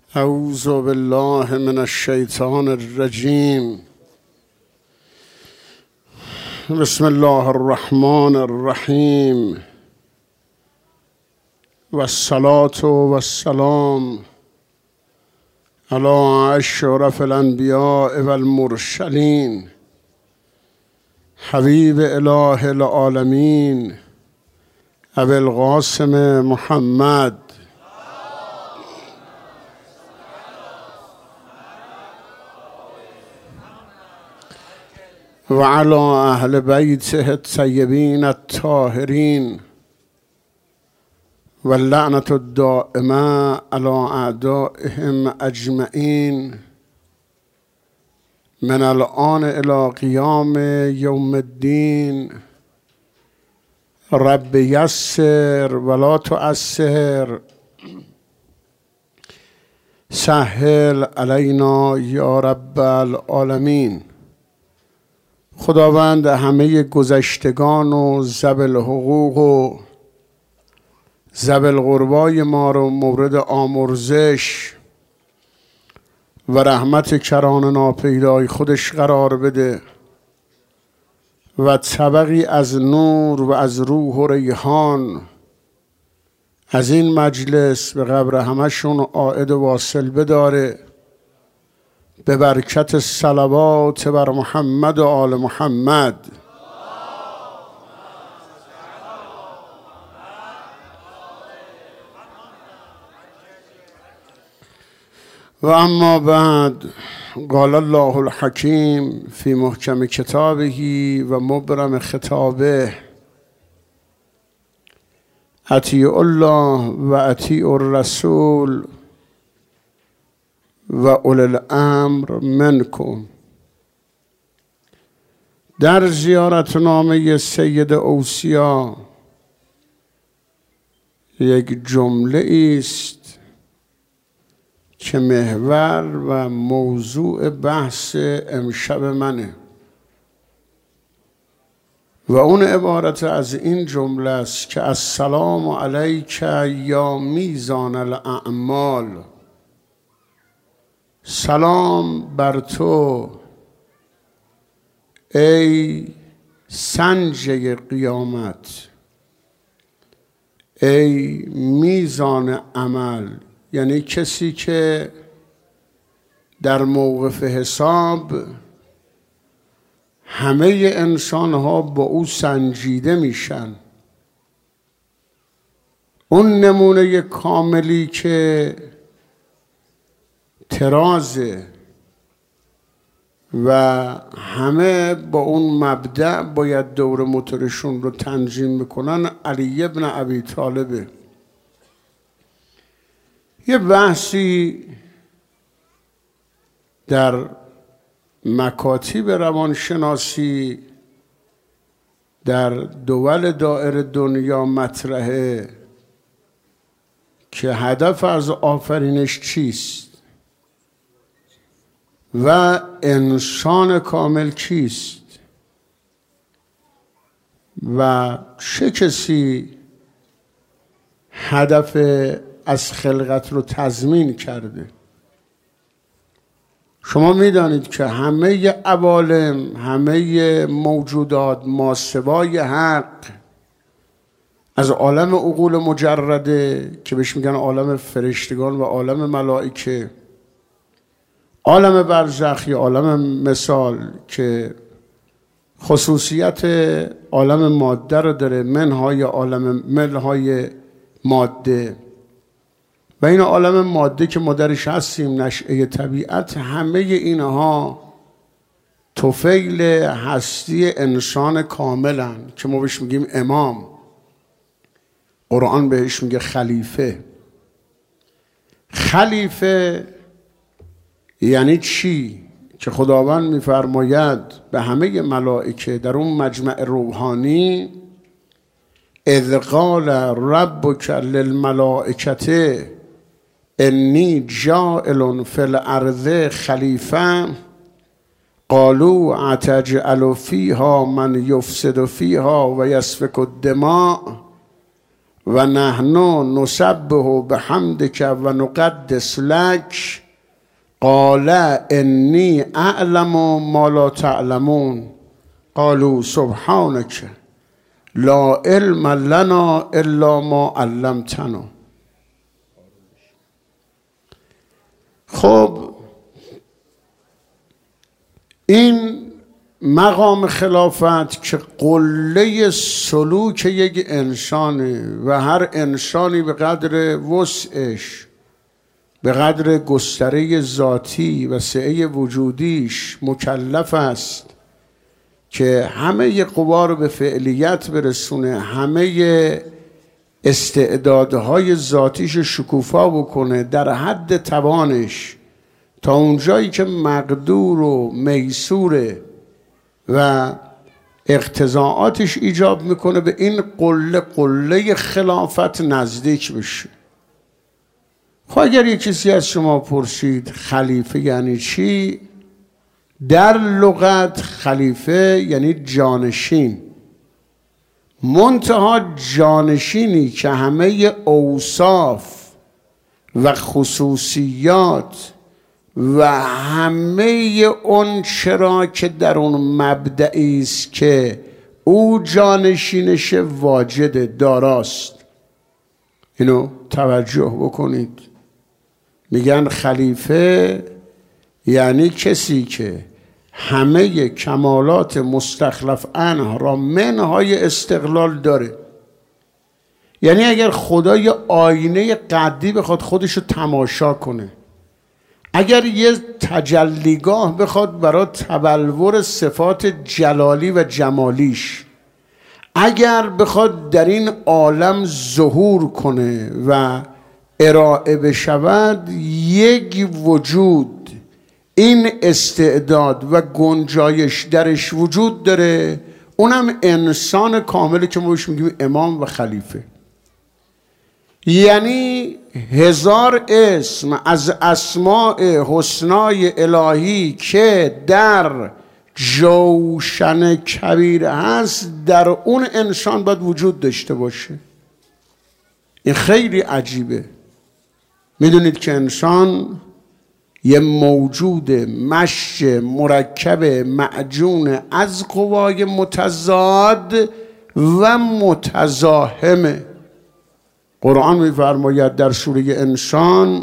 اعوذ بالله من الشیطان الرجیم. بسم الله الرحمن الرحیم والصلاة والسلام علی اشرف الانبیاء والمرسلین حبیب اله العالمین ابی القاسم محمد و علی اهل بیته الطیبین الطاهرین و اللعنة الدائمة علی اعدائهم اجمعین من الآن الی قیام یوم الدین. رب یسر ولا تعسر سهل علینا یا رب العالمین. خداوند همه گذشتگان و ذوی الحقوق و ذوی القربای ما رو مورد آمرزش و رحمت کران ناپیدای خودش قرار بده و طبقی از نور و از روح و ریحان از این مجلس به قبر همشون عائد و واصل بداره، به برکت صلوات بر محمد و آل محمد. و اما بعد، قال الله الحکیم فی محکم کتابه و مبرم خطابه: اطیعوا الله و اطیعوا الرسول و اولی الامر منکم. در زیارتنامه سید اوصیا یک جمله است که محور و موضوع بحث امشب منه و اون عبارت از این جمله است که السلام علیک یا میزان الاعمال. سلام بر تو ای سنجه قیامت، ای میزان عمل، یعنی کسی که در موقف حساب همه انسان ها با او سنجیده میشن. اون نمونه کاملی که ترازه و همه با اون مبدأ باید دور موتورشون رو تنظیم میکنن، علی ابن ابی طالبه. یه بحثی در مکاتب روانشناسی در دول دائر دنیا مطرحه که هدف از آفرینش چیست و انسان کامل کیست و چه کسی هدف از خلقت رو تضمین کرده. شما میدانید که همه عوالم، همه موجودات ماسوای حق از عالم عقول مجرده که بهش میگن عالم فرشتگان و عالم ملائکه، عالم برزخ یا عالم مثال که خصوصیت عالم ماده رو داره، منهای عالم ملهای ماده و این عالم ماده که ما درش هستیم، نشأه طبیعت، همه اینها طفیل هستی انسان کاملن که ما بهش میگیم امام. قرآن بهش میگه خلیفه. خلیفه یعنی چی؟ که خداوند میفرماید به همه ملائکه در اون مجمع روحانی: اذ قال ربک للملائکه انی جاعل فی الارض خلیفه قالوا اتجعل فیها من یفسد فیها و یسفک الدماء و نحن نسبح بحمدک و نقدس لک قال انی اعلم ما لا تعلمون قالوا سبحانک لا علم لنا الا ما علمتنا. خب این مقام خلافت که قله سلوک یک انسانه و هر انسانی به قدر وسعش، به قدر گستره ذاتی و سعه وجودیش مکلف است که همه قوا رو به فعلیت برسونه، همه استعدادهای ذاتیش شکوفا بکنه در حد توانش تا اونجایی که مقدور و میسوره و اقتضاعاتش ایجاب میکنه به این قله خلافت نزدیک بشه. خب اگر یک کسی از شما پرسید خلیفه یعنی چی؟ در لغت خلیفه یعنی جانشین، منتها جانشینی که همه اوصاف و خصوصیات و همه اون چرا که در اون مبدعی است که او جانشینش واجد داراست. اینو توجه بکنید. میگن خلیفه یعنی کسی که همه کمالات مستخلف عنه را منهای استقلال داره. یعنی اگر خدا یه آینه قدی بخواد خودشو تماشا کنه، اگر یه تجلیگاه بخواد برای تبلور صفات جلالی و جمالیش، اگر بخواد در این عالم ظهور کنه و ارائه بشود، یک وجود این استعداد و گنجایش درش وجود داره، اونم انسان کاملی که ما بهش میگیم امام و خلیفه. یعنی 1000 اسم از اسماء حسنای الهی که در جوشن کبیر هست در اون انسان باید وجود داشته باشه. این خیلی عجیبه. میدونید که انسان یه موجود مشج مرکب معجون از قوای متضاد و متزاحمه. قرآن میفرماید در سوره انسان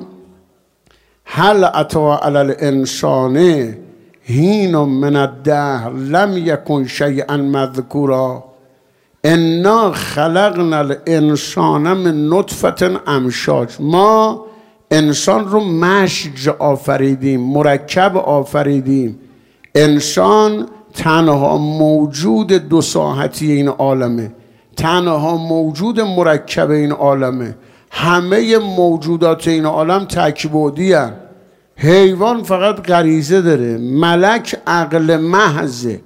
هل اتی علی الانسان حین من الدهر لم یکن شیئا مذکورا انا خلقنا الانسان من نطفه امشاج. ما انسان رو مشج آفریدیم، مرکب آفریدیم. انسان تنها موجود دو ساحتی این عالمه، تنها موجود مرکب این عالمه. همه موجودات این عالم تک‌بعدی هستند. حیوان فقط غریزه داره، ملک عقل محضه.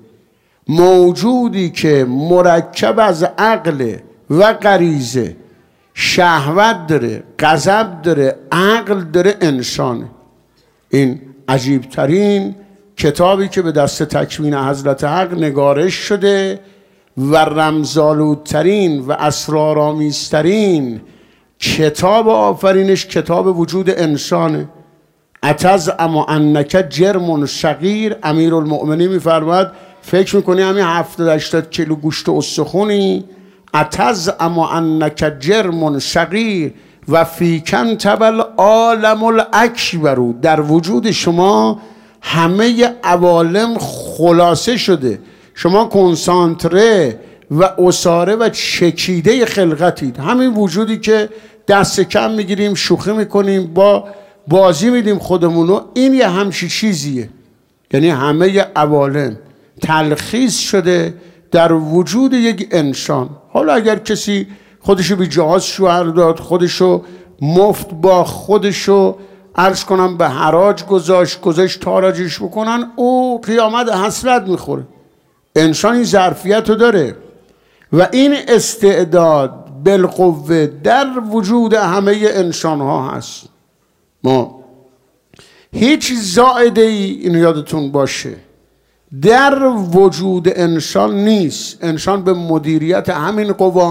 موجودی که مرکب از عقل و غریزه، شهوت داره، غضب داره، عقل داره، انسانه. این عجیبترین کتابی که به دست تکوین حضرت حق نگارش شده و رمزآلودترین و اسرارآمیزترین کتاب آفرینش کتاب وجود انسانه. اتزعم انک جرم صغیر. امیرالمؤمنین میفرماید فکر میکنی همین 70-80 کیلو گوشت و استخونی؟ اتزعم انک جرم صغیر و فیکن تبل عالم الاکبر. در وجود شما همه عوالم خلاصه شده. شما کنسانتره و اساره و چکیده خلقتید. همین وجودی که دست کم میگیریم، شوخی میکنیم، با بازی میدیم خودمونو، این یه همچی چیزیه. یعنی همه عوالم تلخیص شده در وجود یک انسان. حالا اگر کسی خودشو بی جهاز شوهر داد، خودشو مفت با خودشو عرض کنم به حراج گذاشت تاراجش بکنن، او قیامت حسرت میخوره. انسان این ظرفیت رو داره و این استعداد بالقوه در وجود همه انسان ها هست. ما هیچ زائده ای، اینو یادتون باشه، در وجود انسان نیست. انسان به مدیریت همین قوا،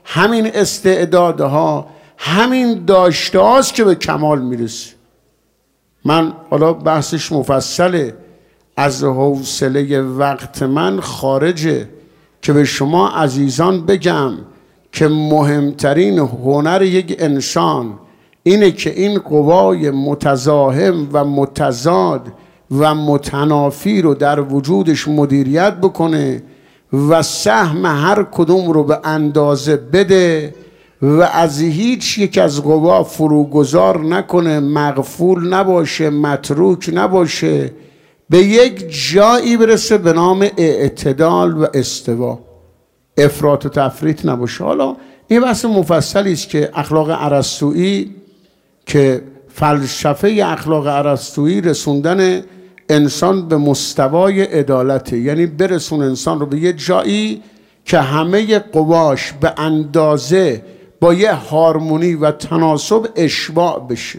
همین استعدادها، همین داشته هاست که به کمال میرسه. من حالا بحثش مفصله، از حوصله وقت من خارجه که به شما عزیزان بگم که مهمترین هنر یک انسان اینه که این قوای متزاحم و متضاد و متنافی رو در وجودش مدیریت بکنه و سهم هر کدوم رو به اندازه بده و از هیچ یک از قوا فروگذار نکنه، مغفول نباشه، متروک نباشه، به یک جایی برسه به نام اعتدال و استوا، افراط و تفریط نباشه. حالا این بحث مفصلی است که اخلاق ارسطویی، که فلسفه اخلاق ارسطویی رسوندن انسان به مستوای عدالته، یعنی برسون انسان رو به یه جایی که همه قواش به اندازه با یه هارمونی و تناسب اشباع بشه.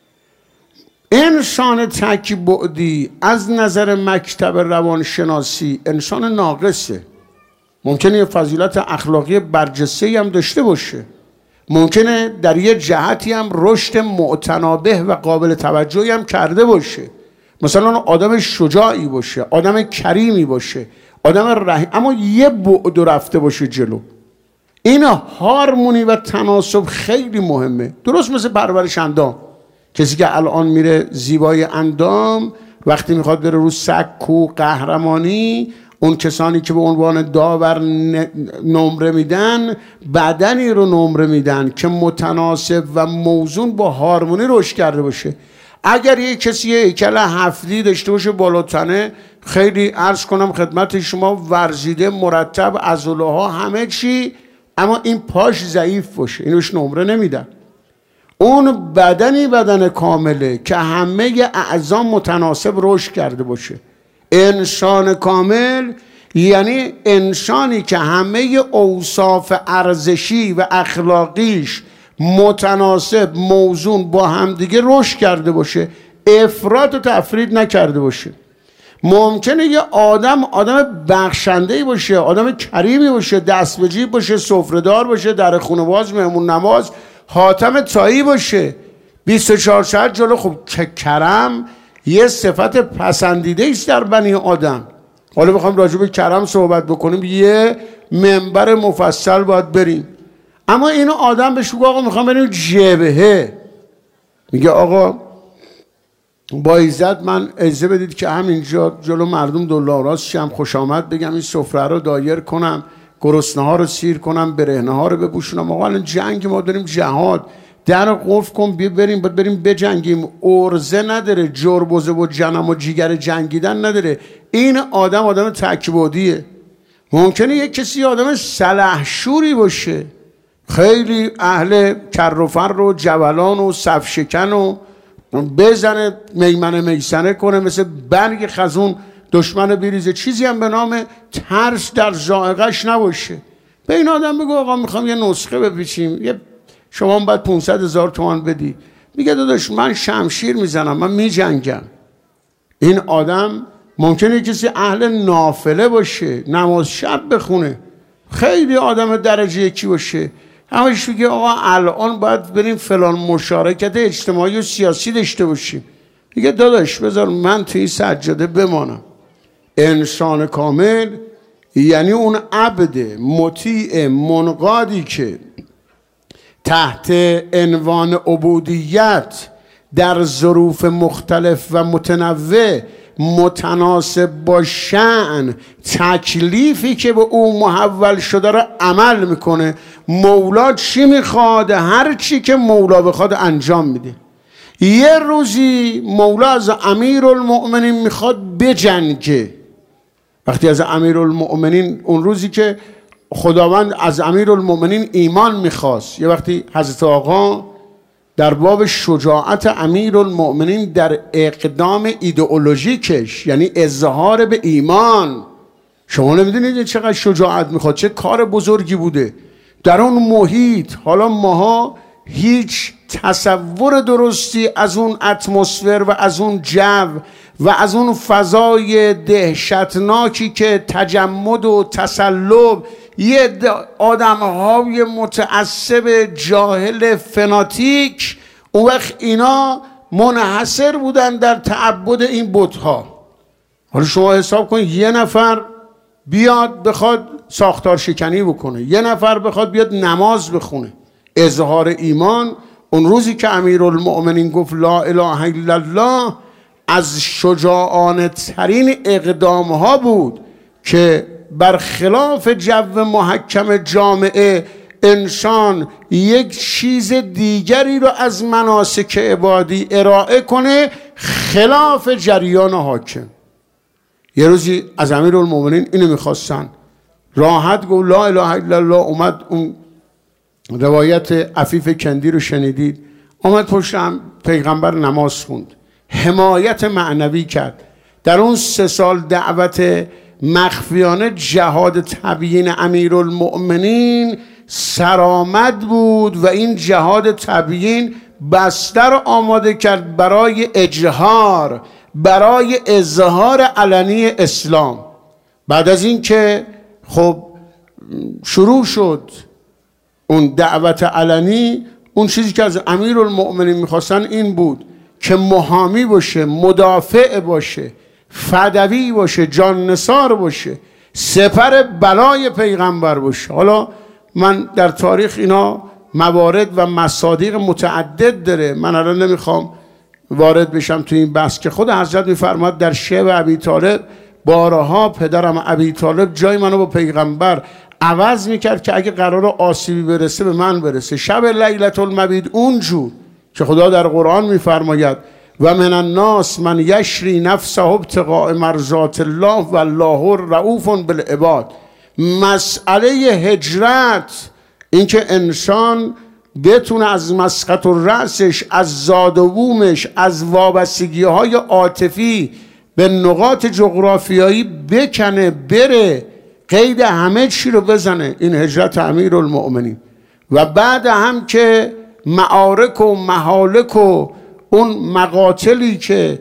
انسان تک بعدی از نظر مکتب روانشناسی انسان ناقصه. ممکنه یه فضیلت اخلاقی برجسته‌ای هم داشته باشه، ممکنه در یه جهتی هم رشد معتنابه و قابل توجهی هم کرده باشه، مثلا آدم شجاعی باشه، آدم کریمی باشه، آدم رحیم، اما یه بعد رفته باشه جلو. این هارمونی و تناسب خیلی مهمه. درست مثل پرورش اندام. کسی که الان میره زیبای اندام، وقتی میخواد بره رو سکو قهرمانی، اون کسانی که به عنوان داور نمره میدن، بدنی رو نمره میدن که متناسب و موزون با هارمونی رشد کرده باشه. اگر یک کسی هیکل هفتی داشته باشه بالاتنه، خیلی عرض کنم خدمت شما، ورزیده، مرتب، عضله ها همه چی، اما این پاش ضعیف باشه، اینوش نمره نمیدن. اون بدنی بدن کامله که همه اعضا متناسب رشد کرده باشه. انسان کامل یعنی انسانی که همه اوصاف ارزشی و اخلاقیش متناسب، موزون، با همدیگه رشد کرده باشه، افراط و تفرید نکرده باشه. ممکنه یه آدم بخشنده‌ای باشه، آدم کریمی باشه، دست به جیب باشه، سفره‌دار باشه، در خونه باز، مهمون نواز، حاتم طایی باشه، 24 ساعت جلو. خب کرم یه صفت پسندیده است در بنی آدم. حالا بخوام راجع به کرم صحبت بکنیم یه منبر مفصل باید بریم. اما این آدم بهش میگه آقا میخوام بریم جبهه، میگه آقا با عزت من اجازه بدید که همینجا جلو مردم دلاراست شم، خوش آمد بگم، این سفره رو دایر کنم، گرسنه ها رو سیر کنم، برهنه ها رو بپوشونم. آقا الان جنگ، ما داریم جهاد، در قفل کن بریم بجنگیم. ارزه نداره، جربوزه و جنم و جیگر جنگیدن نداره. این آدم تکبودیه. ممکنه یک کسی آدم سلحشوری باشه، خیلی اهل کر و فر و جولان و صف شکن و بزنه میمنه میسنه کنه، مثل برگ خزون دشمن بریزه، چیزی هم به نام ترس در ذائقه‌اش نباشه. به این آدم بگو آقا میخوام یه نسخه بپیچیم، شما باید 500,000 تومان بدی. میگه داداش من شمشیر میزنم، من میجنگم. این آدم ممکنه کسی اهل نافله باشه، نماز شب بخونه، خیلی آدم درجه یکی باشه، همش میگه آقا الان باید بریم فلان مشارکت اجتماعی و سیاسی داشته باشیم. میگه داداش بذار من توی سجاده بمانم. انسان کامل یعنی اون عبد مطیع منقادی که تحت عنوان عبودیت در ظروف مختلف و متنوع متناسب با شأن تکلیفی که به او محول شده را عمل میکنه. مولا چی میخواد؟ هر چی که مولا بخواد انجام میده. یه روزی مولا از امیرالمؤمنین میخواد بجنگه. وقتی از امیرالمؤمنین، اون روزی که خداوند از امیرالمؤمنین ایمان میخواست، یه وقتی حضرت آقا در باب شجاعت امیرالمؤمنین در اقدام ایدئولوژیکش، یعنی اظهار به ایمان، شما نمیدونید چقدر شجاعت میخواد، چه کار بزرگی بوده در اون محیط. حالا ماها هیچ تصور درستی از اون اتمسفر و از اون جو و از اون فضای دهشتناکی که تجمد و تسلب یه آدم‌های متعصب جاهل فناتیک، اون وقت اینا منحصر بودن در تعبد این بت‌ها. حالا شما حساب کنید یه نفر بیاد بخواد ساختار شکنی بکنه، یه نفر بخواد بیاد نماز بخونه، اظهار ایمان. اون روزی که امیرالمؤمنین گفت لا اله الا الله، از شجاعانه ترین اقدام ها بود که برخلاف جو محکم جامعه انسان یک چیز دیگری رو از مناسک عبادی ارائه کنه خلاف جریان حاکم. یه روزی از امیرالمؤمنین اینو میخواستن، راحت گفت لا اله الا الله. اومد اون روایت عفیف کندی رو شنیدید، اومد پشتم پیغمبر نماز خوند، حمایت معنوی کرد. در اون 3 سال دعوت مخفیانه جهاد تبیین امیرالمؤمنین سرآمد بود و این جهاد تبیین بستر آماده کرد برای اجهار، برای اظهار علنی اسلام. بعد از این که خب شروع شد اون دعوت علنی، اون چیزی که از امیرالمؤمنین میخواستن این بود که محامی باشه، مدافع باشه، فدوی باشه، جان نثار باشه، سپر بلای پیغمبر باشه. حالا من در تاریخ اینا موارد و مصادیق متعدد داره، من الان نمیخوام وارد بشم تو این بحث که خود حضرت میفرماد در شعب ابی طالب بارها پدرم ابی طالب جای منو با پیغمبر عوض میکرد که اگه قرار آسیبی برسه به من برسه. شب لیلة المبید اونجور که خدا در قرآن میفرماید و من الناس من یشری نفسه ابتغاء مرضات الله والله رؤوف بالعباد. مسئله هجرت، اینکه انسان بتونه از مسقط الرأسش، از زاد و بومش، از وابستگی های عاطفی به نقاط جغرافیایی بکنه، بره قید همه چی رو بزنه، این هجرت امیرالمؤمنین. و بعد هم که معارک و محالک و اون مقاتلی که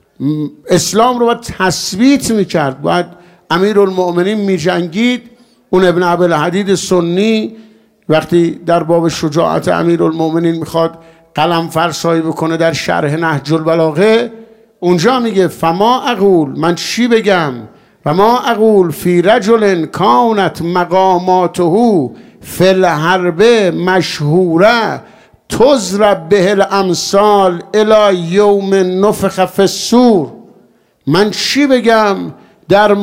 اسلام رو باید تثبیت میکرد، باید امیرالمؤمنین میجنگید. اون ابن ابوالحدید سنی وقتی در باب شجاعت امیرالمؤمنین میخواد قلم فرسایی بکنه در شرح نهج البلاغه، اونجا میگه فما اقول، من چی بگم، فما اقول فی رجل کانت مقاماته فی الحرب مشهوره تضرب به الامثال الی یوم نفخ فی الصور. من چی بگم در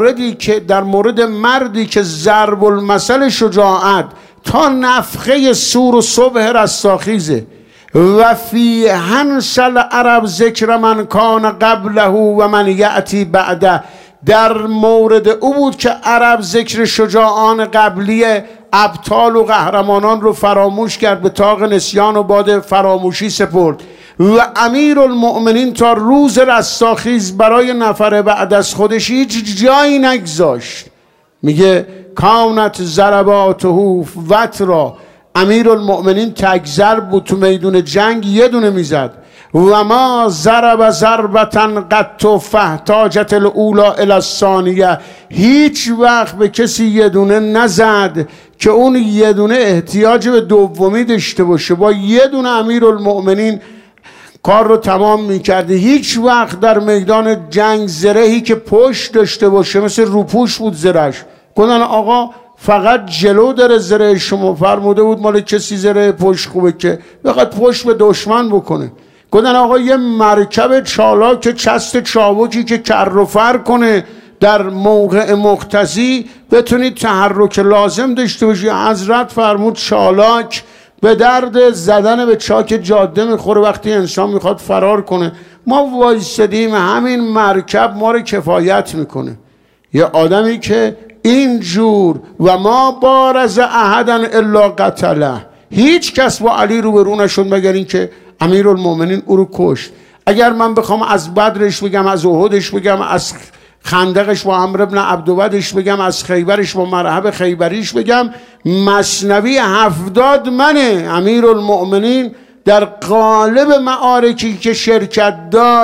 مورد مردی که ضرب المثل شجاعت تا نفخه صور و صبح رستاخیزه. و فی هنسل عرب ذکر من کان قبله و من یأتی بعده، در مورد او بود که عرب ذکر شجاعان قبلی ابطال و قهرمانان رو فراموش کرد، به طاق نسیان و باد فراموشی سپرد. و امیرالمؤمنین تا روز رستاخیز برای نفر بعد از خودش هیچ جایی نگذاشت. میگه کانت ضرباته وترا، امیرالمؤمنین تک ضرب بود تو میدون جنگ، یه دونه میزد. و ما ضرب ضربتا قط فاحتاجت الاولی الی الثانیه، هیچ وقت به کسی یه دونه نزد که اون یه دونه احتیاج به دومی داشته باشه. با یه دونه امیرالمؤمنین کار رو تمام میکرده. هیچ وقت در میدان جنگ زرهی که پشت داشته باشه مثل روپوش بود زرهش، گفتن آقا فقط جلو داره زره، شما فرموده بود مال کسی زره پشت خوبه که بخواد پشت به دشمن بکنه. گفتن آقا یه مرکب چالاک چست چابکی که کر و فر کنه در موقع مقتضی بتونید تحرک لازم داشته باشی. حضرت فرمود چالاک به درد زدن به چاک جاده میخوره وقتی انسان میخواد فرار کنه. ما وایستدیم همین مرکب ما رو کفایت میکنه. یه آدمی که اینجور و ما بارز احدا الا قتله، هیچ کس با علی روبرو نشد مگر این که امیرالمؤمنین او رو کشت. اگر من بخوام از بدرش بگم، از احدش بگم، از خندقش با عمرو بن عبدودش بگم، از خیبرش با مرحب خیبریش بگم، مثنوی 70 منه. امیرالمؤمنین در قالب معارکی که شرکت داشت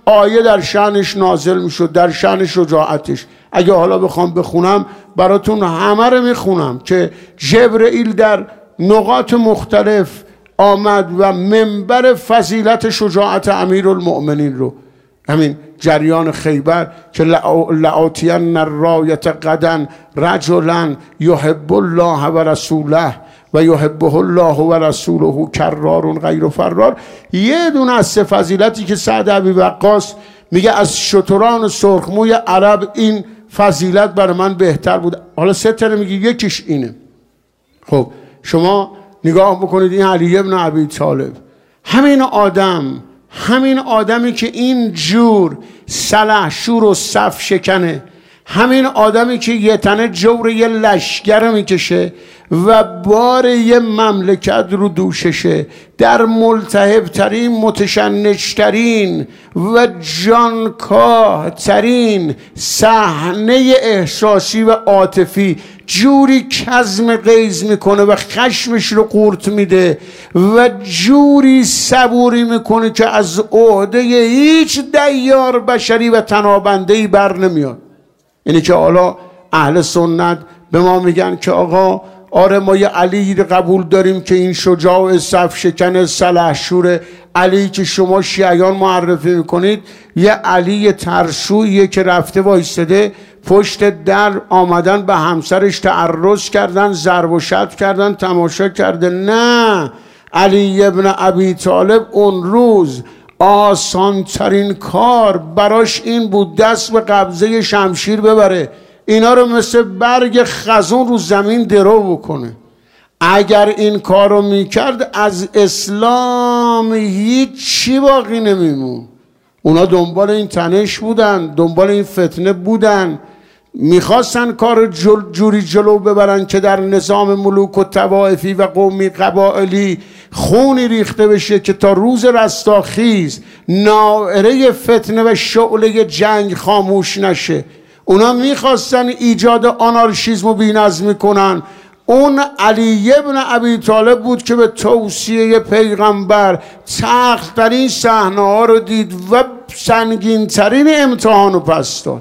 آیه در شأنش نازل میشد، در شأن شجاعتش. اگه حالا بخوام بخونم براتون همه رو میخونم که جبرئیل در نقاط مختلف آمد و منبر فضیلت شجاعت امیرالمؤمنین رو، همین جریان خیبر که لآتین الرایة غدا رجلا یحب الله و رسوله و یحبه الله و رسوله کرار غیر فرار. یه دونه از سه فضیلتی که سعد ابی وقاص میگه از شتران سرخموی عرب این فضیلت برای من بهتر بود. حالا سه تا میگه، یکیش اینه. خب شما نگاه بکنید این علی ابن ابی طالب، همین آدمی که این جور سلحشور و صف شکنه، همین آدمی که یه تنه جور یه لشگر میکشه و بار یه مملکت رو دوششه، در ملتهب ترین متشنج و جانکاه ترین صحنه احساسی و عاطفی جوری کظم غیظ میکنه و خشمش رو قورت میده و جوری صبوری میکنه که از عهده هیچ دیار بشری و تنابندهی بر نمیاد. یعنی که حالا اهل سنت به ما میگن که آقا آره ما یه علی قبول داریم که این شجاع صف شکن سلحشور، علی که شما شیعیان معرفی میکنید یه علی ترسویه که رفته وایستده پشت در، آمدن به همسرش تعرض کردن، ضرب و شتم کردن، تماشا کرده. نه، علی ابن ابی طالب اون روز آسانترین کار براش این بود دست به قبضه شمشیر ببره، اینا رو مثل برگ خزون رو زمین درو بکنه. اگر این کار رو میکرد از اسلام هیچی باقی نمیمون. اونا دنبال این تنش بودن، دنبال این فتنه بودن، میخواستن کار جوری جلو ببرن که در نظام ملوک و طوائفی و قومی قبائلی خونی ریخته بشه که تا روز رستاخیز نائره فتنه و شعله جنگ خاموش نشه. اونا میخواستن ایجاد آنارشیسم و بی‌نظمی کنن. اون علی ابن ابی طالب بود که به توصیه پیغمبر سخت‌ترین صحنه ها رو دید و سنگین ترین امتحان رو پس داد.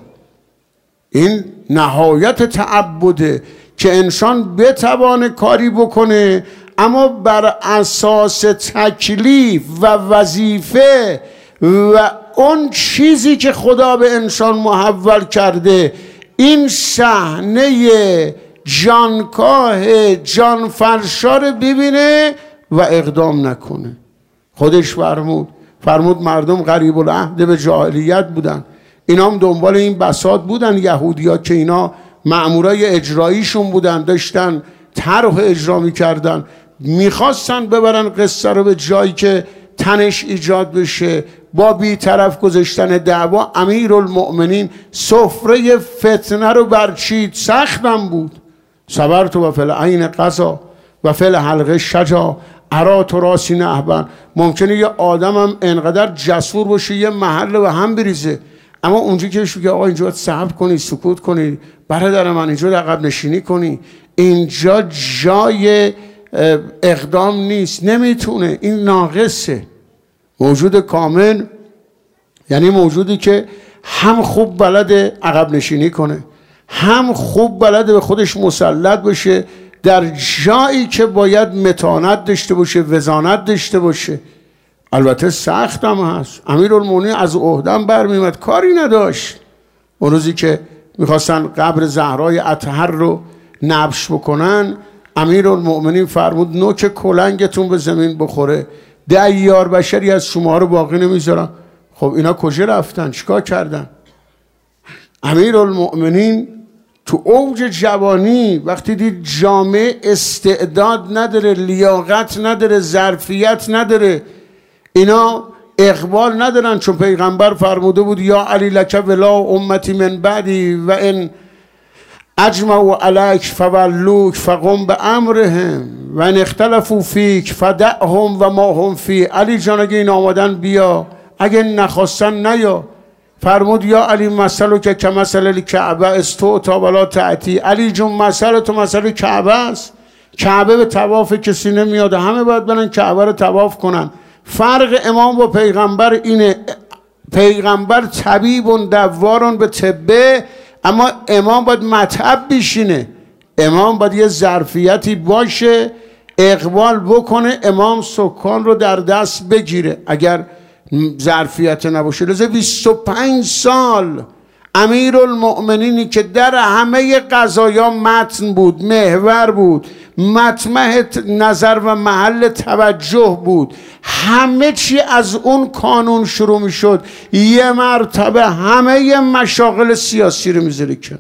این نهایت تعبده که انسان بتوانه کاری بکنه اما بر اساس تکلیف و وظیفه و اون چیزی که خدا به انسان محول کرده. این صحنه جانکاه جانفرشا رو ببینه و اقدام نکنه. خودش فرمود مردم غریب العهد به جاهلیت بودن، اینا هم دنبال این بساط بودن، یهودیا که اینا مأمورای اجراییشون بودن، داشتن طرح اجرا میکردن، میخواستن ببرن قصه رو به جایی که تنش ایجاد بشه. با بی‌طرف گذاشتن دعوا امیرالمؤمنین سفره فتنه رو برچید. سختم بود. صبرت و فی العین قضا و فی الحلقه شجا ارا تو راسی نهبن. ممکنه یه آدمم انقدر جسور باشه یه محل و هم بریزه، اما اونجا که بگه آقا اینجا صبر کنی، سکوت کنی، برادر من اینجا عقب نشینی کنی، اینجا جای اقدام نیست، نمیتونه، این ناقصه. موجود کامل یعنی موجودی که هم خوب بلده عقب نشینی کنه، هم خوب بلده به خودش مسلط بشه در جایی که باید متانت داشته باشه، وزانت داشته باشه. البته سخت هم هست. امیرالمومنین از عهده‌ام برمی‌آمد، کاری نداشت. اون روزی که میخواستن قبر زهرای اطهر رو نبش بکنن، امیرالمومنین فرمود نوک کلنگتون به زمین بخوره، دیار بشری از شما رو باقی نمیذارن. خب اینا کجا رفتن؟ چیکار کردن؟ امیرالمومنین تو اوج جوانی وقتی دید جامعه استعداد نداره، لیاقت نداره، ظرفیت نداره، اینا اقبال ندارن، چون پیغمبر فرموده بود یا علی لک ولا امتی من بعدی و ان اجمعوا علیک فولوک فقم بامرهم و ان اختلفوا فیک فدعهم و ما هم فی. علی جان اگه این آمدن بیا، اگه نخواستن نیا. فرمود یا علی مثل که کمثل الکعبه استوتا ولا تأتی. علی جون مثل تو مثل کعبه است. کعبه به طواف کسی نمیاد، همه باید برن کعبه رو طواف کنن. فرق امام با پیغمبر اینه. پیغمبر طبیب دوارون به طبه، اما امام باید مطب بشینه، امام باید یه ظرفیتی باشه اقبال بکنه، امام سکان رو در دست بگیره. اگر ظرفیت نباشه، لذا 25 سال امیرالمؤمنینی که در همه قضایا متن بود، محور بود، مطمع نظر و محل توجه بود، همه چی از اون کانون شروع می شد، یه مرتبه همه مشاغل سیاسی رو میذاره کنار.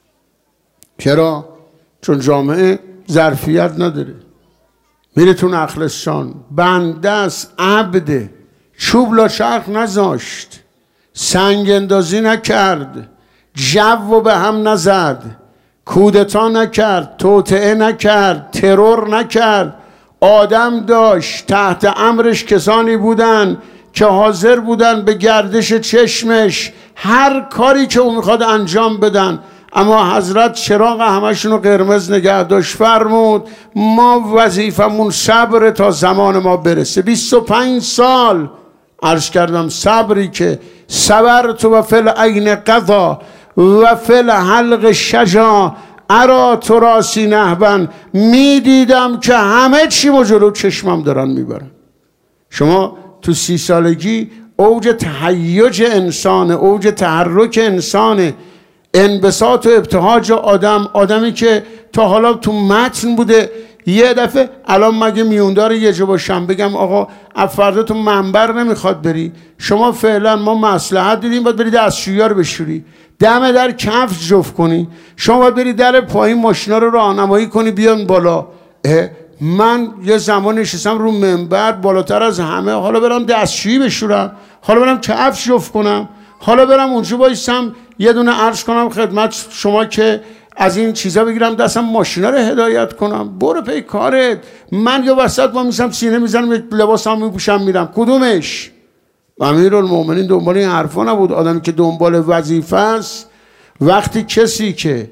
چرا؟ چون جامعه ظرفیت نداره. میره تو نخلستان، بنده است، عبده، چوب لا چرخ نذاشت، سنگ اندازی نکرد، جو به هم نزد، کودتا نکرد، توطئه نکرد، ترور نکرد، آدم داشت، تحت امرش کسانی بودن که حاضر بودن به گردش چشمش هر کاری که او میخواد انجام بدن، اما حضرت چراغ همشون رو قرمز نگه داشت، فرمود ما وظیفمون صبر تا زمان ما برسه. 25 سال عرض کردم صبری که صبرت و فل عین قضا و فل حلق شجا ارا تراسی نهبن، میدیدم که همه چی و جلو چشمم دارن میبرن. شما تو 30 سالگی اوج تهیج انسان، اوج تحرک انسان، انبساط و ابتهاج آدمی که تا حالا تو متن بوده، یه دفعه الان مگه میوندار یه جا باشم بگم آقا فردا تو منبر نمیخواد بری، شما فعلا ما مصلحت دیدیم باید بری دستشویی رو بشوری، دم در کفش جفت کنی، شما باید بری در پایین ماشینا رو راهنمایی کنی بیان بالا. من یه زمان نشستم رو منبر بالاتر از همه، حالا برم دستشویی بشورم، حالا برم کفش جفت کنم، حالا برم اونجا بایستم یه دونه عرض کنم خدمت شما که از این چیزا بگیرم دستم ماشینا رو هدایت کنم. برو پی کارت. من یا وسط با میسم سینه میزنم لباسام میپوشم میرم. کدومش؟ امیرالمومنین دنبال این حرفا نبود. آدمی که دنبال وظیفه است، وقتی کسی که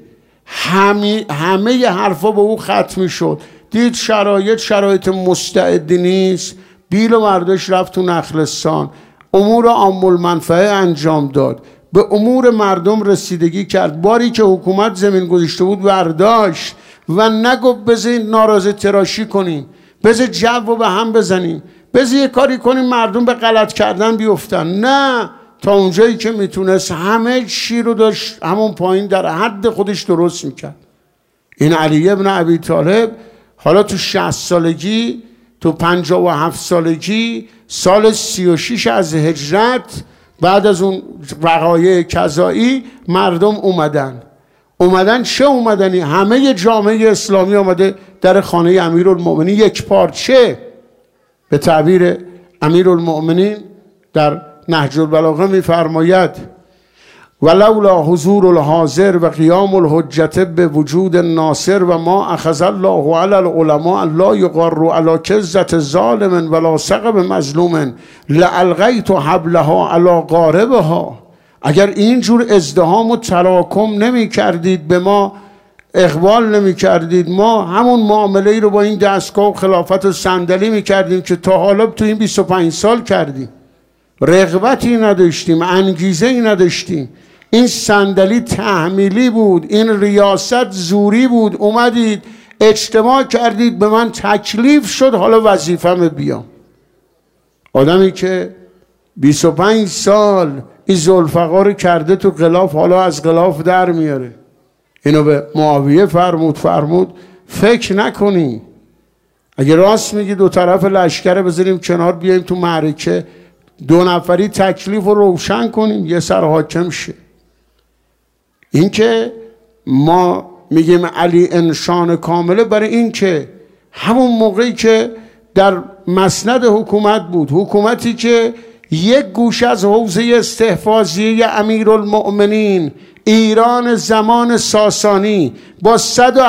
همه ی حرفا به او ختم شد، دید شرایط مستعدی نیست، بیل و مردش رفت تو نخلستان، امور عام المنفعه انجام داد، به امور مردم رسیدگی کرد، باری که حکومت زمین گذاشته بود برداشت و نگفت بذار ناراضی تراشی کنیم، بذار جو به هم بزنیم، بذار یه کاری کنیم مردم به غلط کردن بیفتن. نه، تا اونجایی که میتونست همه چی رو داشت همون پایین در حد خودش درست میکرد. این علی ابن ابی طالب حالا تو 60 سالگی، تو 57 سالگی، سال 36 از هجرت، بعد از اون وقایع کذایی، مردم اومدن چه اومدنی؟ همه جامعه اسلامی اومده در خانه امیرالمؤمنین یک پارچه. به تعبیر امیرالمؤمنین در نهج البلاغه میفرماید ولولا حضور الحاضر و قیام الحجت به وجود الناصر و ما اخذ الله علی العلماء لا یقر علی کذة ظالم ولا سقب مظلوم لالقیت حبلها علی قاربها. اگر اینجور ازدحام و تراکم نمی کردید، به ما اقبال نمی کردید، ما همون معامله ای رو با این دستگاه و خلافت و صندلی می کردیم که تا حالا تو این 25 سال کردیم. رغبتی نداشتیم، انگیزه ای نداشتیم. این صندلی تحمیلی بود، این ریاست زوری بود. اومدید اجتماع کردید، به من تکلیف شد، حالا وظیفه‌م بیام. آدمی که 25 سال این ذوالفقار کرده تو غلاف، حالا از غلاف در میاره. اینو به معاویه فرمود فکر نکنی، اگه راست میگی دو طرف لشکر بذاریم کنار، بیایم تو معرکه 2 نفری تکلیف رو روشن کنیم، یه سر حاکم شه. این که ما میگیم علی انسان کامله، برای این که همون موقعی که در مسند حکومت بود، حکومتی که یک گوش از حوزه استحفاظیه امیرالمؤمنین ایران زمان ساسانی با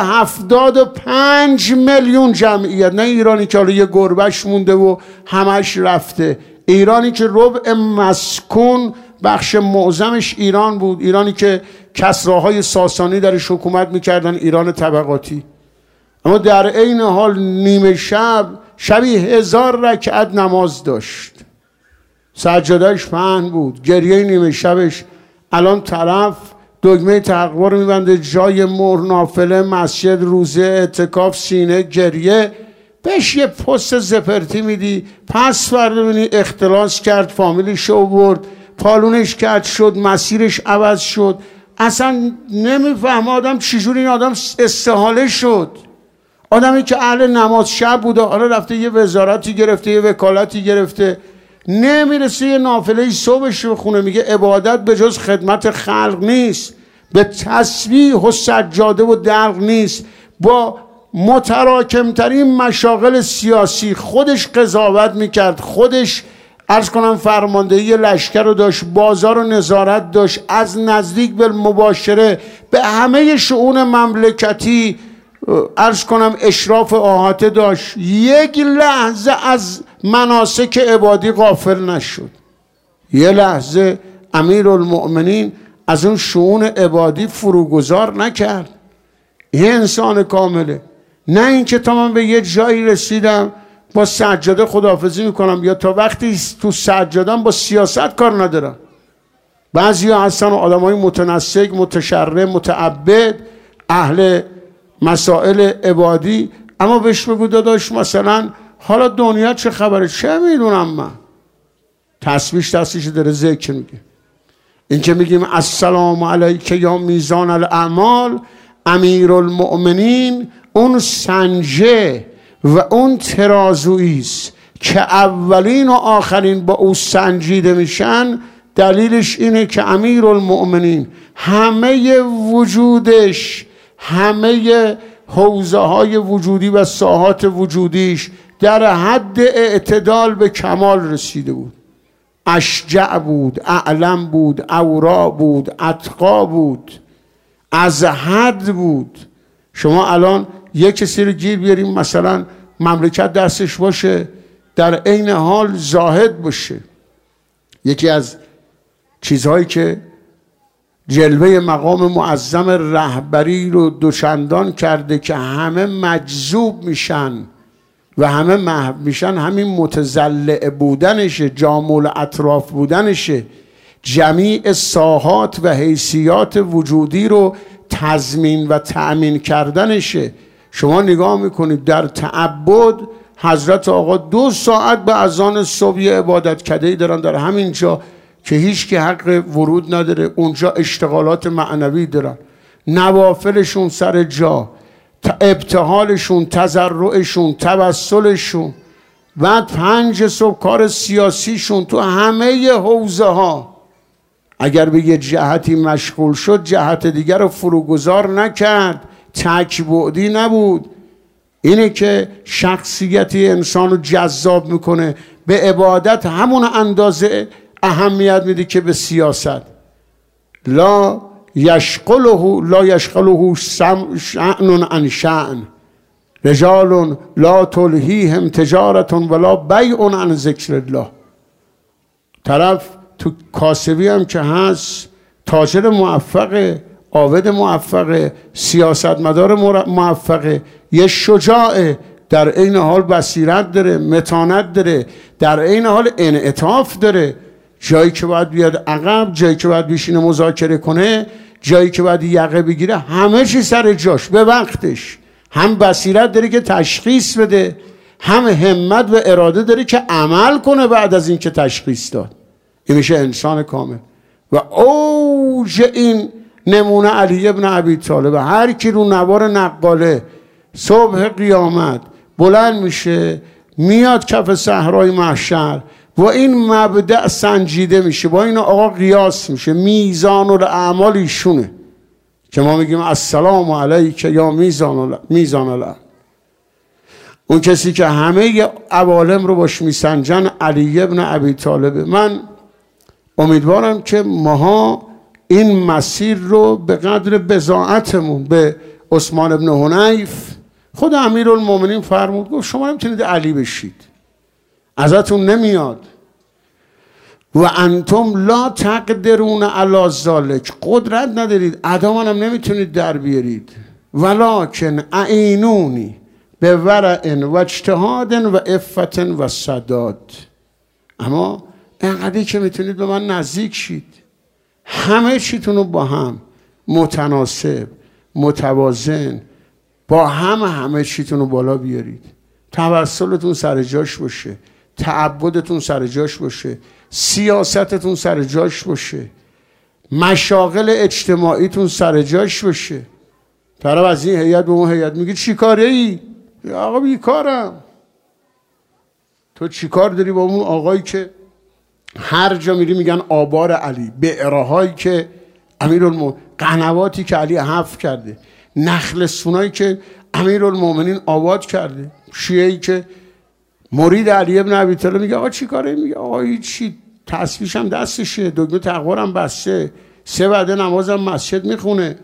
175 میلیون جمعیت، نه ایرانی که حالا یه گربش مونده و همش رفته، ایرانی که ربع مسکون بخش معظمش ایران بود، ایرانی که کسراهای ساسانی درش حکومت میکردن، ایران طبقاتی. اما در عین حال نیمه شبی 1000 رکعت نماز داشت. سجادهش پهن بود، گریه نیمه شبش. الان طرف دگمه تقوا رو میبنده جای مهر، نافله، مسجد، روزه، اعتکاف، سینه، گریه، بهش یه پست زپرتی میدی، پس فردا ببینی اختلاس کرد، فامیلش رو برد، پالونش کرد شد، مسیرش عوض شد. اصلا نمیفهم آدم چجوری این آدم استحاله شد. آدمی که اهل نماز شب بوده حالا رفته یه وزارتی گرفته، یه وکالتی گرفته، نمیرسه یه نافله صبحش رو بخونه. میگه عبادت به جز خدمت خلق نیست، به تسبیح و سجاده و دلق نیست. با متراکمترین مشاغل سیاسی خودش قضاوت میکرد، خودش عرض کنم فرماندهی لشکر رو داشت، بازار رو نظارت داشت، از نزدیک به مباشره به همه شؤون مملکتی عرض کنم اشراف احاطه داشت. یک لحظه از مناسک عبادی غافل نشد. یه لحظه امیرالمؤمنین از اون شؤون عبادی فروگذار نکرد. یه انسان کامله. نه اینکه تا من به یه جایی رسیدم با سجاده خداحافظی میکنم، یا تا وقتی تو سجادم با سیاست کار ندارم. بعضی ها هستن آدم های متنسک، متشرع، متعبد، اهل مسائل عبادی، اما بهش بگو داداش مثلا حالا دنیا چه خبره، چه میدونم من، تسبیح دستش داره ذکر میگه. این که میگیم السلام علیک یا میزان الاعمال، امیرالمؤمنین اون سنجه و اون ترازویی است که اولین و آخرین با او سنجیده میشن. دلیلش اینه که امیرالمؤمنین همه وجودش، همه حوزه های وجودی و ساحات وجودیش در حد اعتدال به کمال رسیده بود. اشجع بود، اعلم بود، اورا بود، اتقا بود، از حد بود. شما الان یک کسی رو گیر بیاریم مثلا مملکت دستش باشه، در عین حال زاهد باشه. یکی از چیزهایی که جلوه مقام معظم رهبری رو دوچندان کرده که همه مجذوب میشن و همه محو میشن، همین متضلع بودنشه، جامل اطراف بودنشه، جمیع ساحات و حیثیات وجودی رو تضمین و تأمین کردنشه. شما نگاه میکنید در تعبد حضرت آقا 2 ساعت به اذان صبح عبادت کده‌ای دارن در همین جا که هیچ که حق ورود نداره. اونجا اشتغالات معنوی دارن، نوافلشون سر جا، ابتهالشون، تضرعشون، توسلشون، بعد 5 صبح کار سیاسیشون تو همه حوزه ها. اگر به یه جهتی مشغول شد جهت دیگر رو فروگذار نکرد، تک‌بعدی نبود. اینه که شخصیتی انسان رو جذاب میکنه. به عبادت همون اندازه اهمیت میده که به سیاست. لا یشغله شأن عن شأن، رجال لا تلهیهم تجارت ولا بیع عن ذکر الله. طرف تو کاسبی هم که هست تاجر موفقه، عابد موفقه، سیاستمدار موفقه، یه شجاعه، در عین حال بصیرت داره، متانت داره، در عین حال انعطاف داره. جایی که باید بیاد عقب، جایی که باید بشینه مذاکره کنه، جایی که باید یقه بگیره، همه چی سر جاش به وقتش. هم بصیرت داره که تشخیص بده، هم همت و اراده داره که عمل کنه بعد از این که تشخیص داد. این میشه انسان کامل. و اوج این نمونه علی ابن ابی طالب. هر کی رو نوار نقاله صبح قیامت بلند میشه، میاد کف صحرای محشر، با این مبدأ سنجیده میشه، با این آقا قیاس میشه، میزان الاعمال ایشونه که ما میگیم السلام علیک یا میزان الله. اون کسی که همه عوالم رو باش میسنجن علی ابن ابی طالب. من امیدوارم که ماها این مسیر رو به قدر بضاعتمون، به عثمان ابن حنیف خود امیرالمومنین فرمود، گفت شما نمیتونید علی بشید، ازتون نمیاد. و انتم لا تقدرون علی ذلک، قدرت ندارید، ادامن هم نمیتونید در بیارید. ولکن اعینونی به ورع و اجتهاد و عفت و سداد، اما اینقدری که میتونید به من نزدیک شید، همه چیتون رو با هم متناسب، متوازن، با همه چیتون رو بالا بیارید. توسلتون سر جاش باشه، تعبدتون سر جاش باشه، سیاستتون سر جاش باشه، مشاغل اجتماعیتون سر جاش باشه. طرف از این هیئت به اون هیئت میگه چی کاره ای؟ آقا بیکارم. تو چی کار داری با اون آقایی که هر جا میری میگن آبار علی، بعرهایی که قنواتی که علی حفر کرده، نخلستونایی که امیرالمومنین آباد کرده، شیعه‌ای که مرید علی ابن ابی طالب میگه آقا چی کاره؟ میگه آقا هیچی، تسبیحش هم دستشه، دکمه تقوی هم بسته، 3 وعده نمازم مسجد میخونه،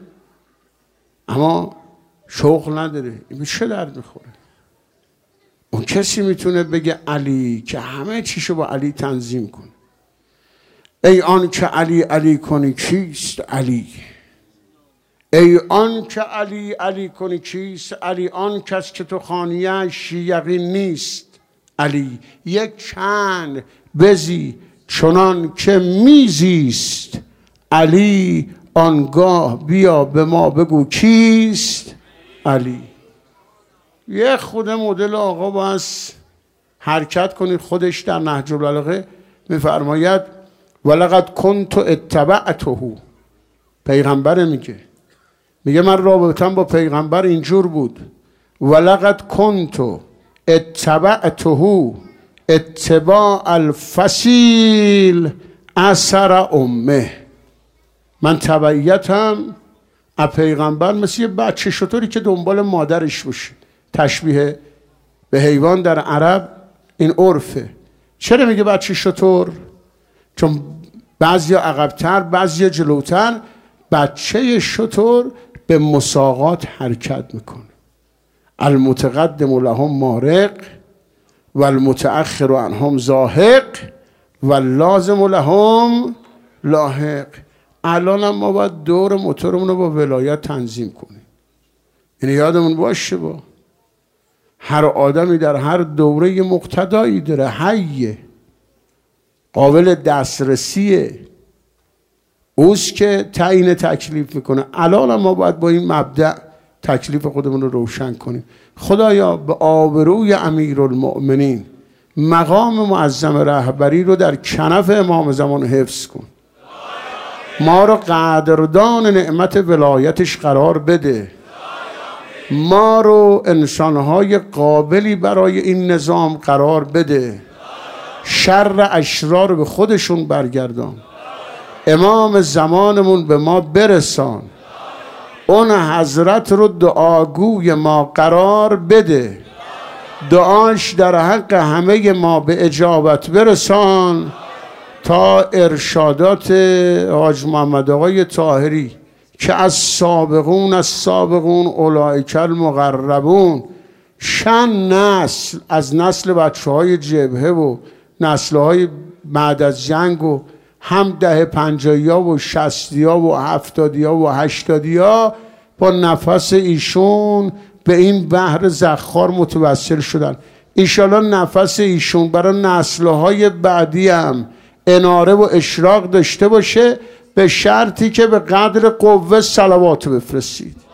اما شغل نداره. این چه درد میخوره؟ اون کسی میتونه بگه علی که همه چیشو با علی تنظیم کنه. ای آن که علی علی کنی کیست علی؟ ای آن که علی علی کنی کیست علی؟ آن کس که تو خانیش یقین نیست علی. یک چند بزی چنان که میزیست علی، آنگاه بیا به ما بگو کیست علی. یه خود مدل آقا باید حرکت کنید. خودش در نهج البلاغه میفرماید ولقد کنت اتبعته، پیغمبر میگه من رابطم با پیغمبر اینجور بود. ولقد کنت اتبعته اتباع الفصیل اثر امه. من تبعیتم از پیغمبر مثل یه بچه شطوری که دنبال مادرش باشه. تشبیه به حیوان در عرب این عرفه. چرا میگه بچه شطور؟ چون بعضیا عقب‌تر بعضیا جلوتر. بچه شطور به مساقات حرکت میکنه. المتقدم لهم مارق و المتأخر عنهم زاهق و لازم لهم لاحق. الان هم ما باید دور موتورمون رو با ولایت تنظیم کنیم. این یادمون باشه، با هر آدمی در هر دوره مقتدایی داره، حیه، قابل دسترسیه، اوست که تعیین تکلیف میکنه. الان هم ما باید با این مبدأ تکلیف خودمون رو روشن کنیم. خدایا به آبروی امیرالمؤمنین مقام معظم رهبری رو در کنف امام زمان حفظ کن. ما رو قدردان نعمت ولایتش قرار بده. ما رو انسانهای قابلی برای این نظام قرار بده. شر اشرار رو به خودشون برگردان. امام زمانمون به ما برسان. اون حضرت رو دعاگوی ما قرار بده. دعاش در حق همه ما به اجابت برسان تا ارشادات حاج محمد آقای طاهری که از سابقون اولئک المقربون، نسل از نسل بچه های جبهه و نسل های بعد از جنگ و هم 50 و 60 و 70 و 80 با نفس ایشون به این بحر زخار متوسل شدن. ایشالا نفس ایشون برای نسل‌های بعدی هم اناره و اشراق داشته باشه، به شرطی که به قدر قوه صلوات بفرستید.